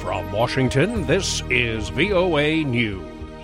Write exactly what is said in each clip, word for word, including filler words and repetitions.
From Washington, this is V O A News.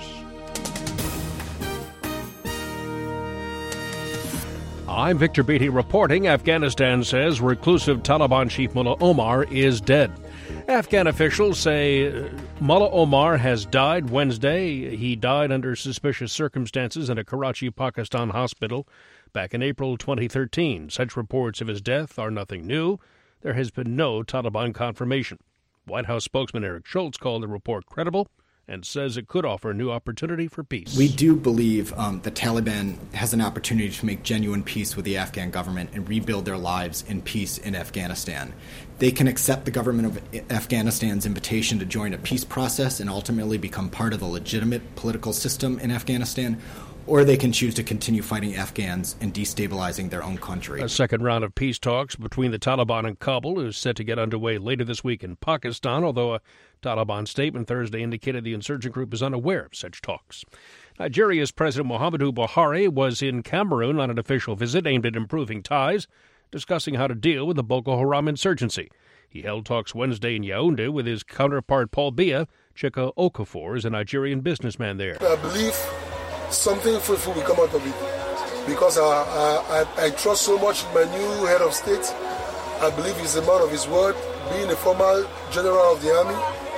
I'm Victor Beatty reporting. Afghanistan says reclusive Taliban chief Mullah Omar is dead. Afghan officials say Mullah Omar has died Wednesday. He died under suspicious circumstances in a Karachi, Pakistan hospital back in April twenty thirteen. Such reports of his death are nothing new. There has been no Taliban confirmation. White House spokesman Eric Schultz called the report credible and says it could offer a new opportunity for peace. We do believe um, the Taliban has an opportunity to make genuine peace with the Afghan government and rebuild their lives in peace in Afghanistan. They can accept the government of Afghanistan's invitation to join a peace process and ultimately become part of the legitimate political system in Afghanistan, or they can choose to continue fighting Afghans and destabilizing their own country. A second round of peace talks between the Taliban and Kabul is set to get underway later this week in Pakistan, although a Taliban statement Thursday indicated the insurgent group is unaware of such talks. Nigeria's President Muhammadu Buhari was in Cameroon on an official visit aimed at improving ties, discussing how to deal with the Boko Haram insurgency. He held talks Wednesday in Yaoundé with his counterpart Paul Biya. Chika Okafor is a Nigerian businessman there. I believe something fruitful will come out of it because I, I, I trust so much in my new head of state. I believe he's a man of his word, being a former general of the army,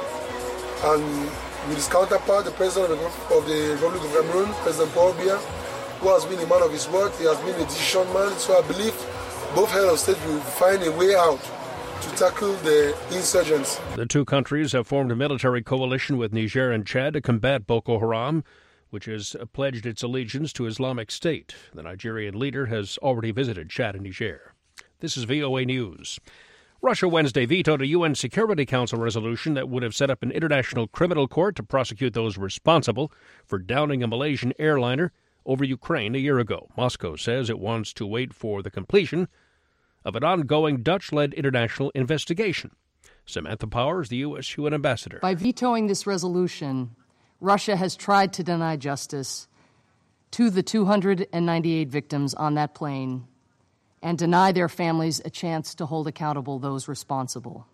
and with his counterpart, the president of the, of the Republic of Cameroon, President Paul Biya, who has been a man of his word. He has been a decision man, so I believe both head of state will find a way out to tackle the insurgents. The two countries have formed a military coalition with Niger and Chad to combat Boko Haram, which has pledged its allegiance to Islamic State. The Nigerian leader has already visited Chad and Niger. This is V O A News. Russia Wednesday vetoed a U N Security Council resolution that would have set up an international criminal court to prosecute those responsible for downing a Malaysian airliner over Ukraine a year ago. Moscow says it wants to wait for the completion of an ongoing Dutch-led international investigation. Samantha Powers, the U S U N ambassador. By vetoing this resolution, Russia has tried to deny justice to the two hundred ninety-eight victims on that plane and deny their families a chance to hold accountable those responsible.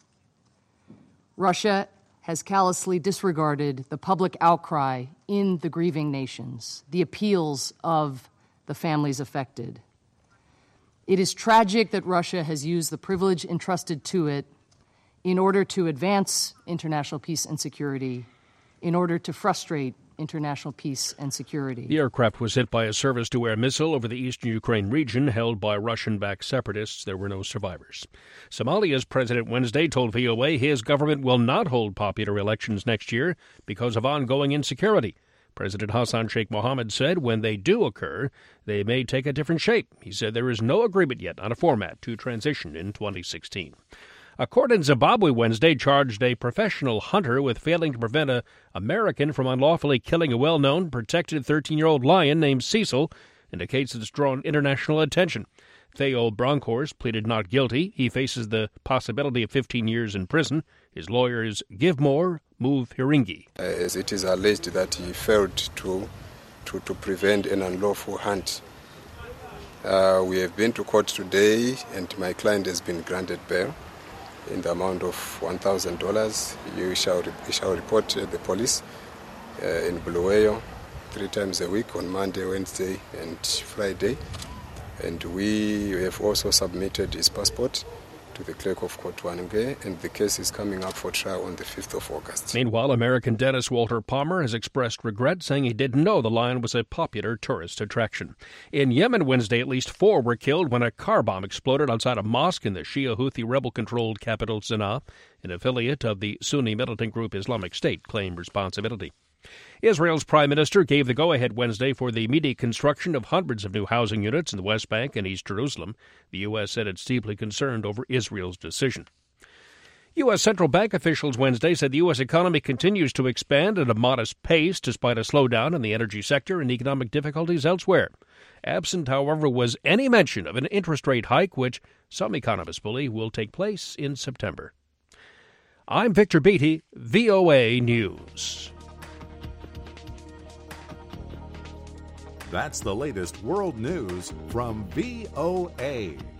Russia has callously disregarded the public outcry in the grieving nations, the appeals of the families affected. It is tragic that Russia has used the privilege entrusted to it in order to advance international peace and security, in order to frustrate international peace and security. The aircraft was hit by a surface-to-air missile over the eastern Ukraine region held by Russian-backed separatists. There were no survivors. Somalia's president Wednesday told V O A his government will not hold popular elections next year because of ongoing insecurity. President Hassan Sheikh Mohammed said when they do occur, they may take a different shape. He said there is no agreement yet on a format to transition in twenty sixteen. A court in Zimbabwe Wednesday charged a professional hunter with failing to prevent an American from unlawfully killing a well-known, protected thirteen-year-old lion named Cecil in a case that's drawn international attention. Theo Bronkhorst pleaded not guilty. He faces the possibility of fifteen years in prison. His lawyer is Givemore Muthiringi. As it is alleged that he failed to to, to prevent an unlawful hunt. Uh, we have been to court today, and my client has been granted bail in the amount of one thousand dollars. You shall, you shall report to the police uh, in Bulawayo three times a week on Monday, Wednesday, and Friday. And we have also submitted his passport to the clerk of court Wange, and the case is coming up for trial on the fifth of August. Meanwhile, American dentist Walter Palmer has expressed regret, saying he didn't know the lion was a popular tourist attraction. In Yemen Wednesday, at least four were killed when a car bomb exploded outside a mosque in the Shia Houthi rebel-controlled capital Sana'a. An affiliate of the Sunni militant group Islamic State claimed responsibility. Israel's prime minister gave the go-ahead Wednesday for the immediate construction of hundreds of new housing units in the West Bank and East Jerusalem. The U S said it's deeply concerned over Israel's decision. U S central bank officials Wednesday said the U S economy continues to expand at a modest pace despite a slowdown in the energy sector and economic difficulties elsewhere. Absent, however, was any mention of an interest rate hike, which some economists believe will take place in September. I'm Victor Beatty, V O A News. That's the latest world news from V O A.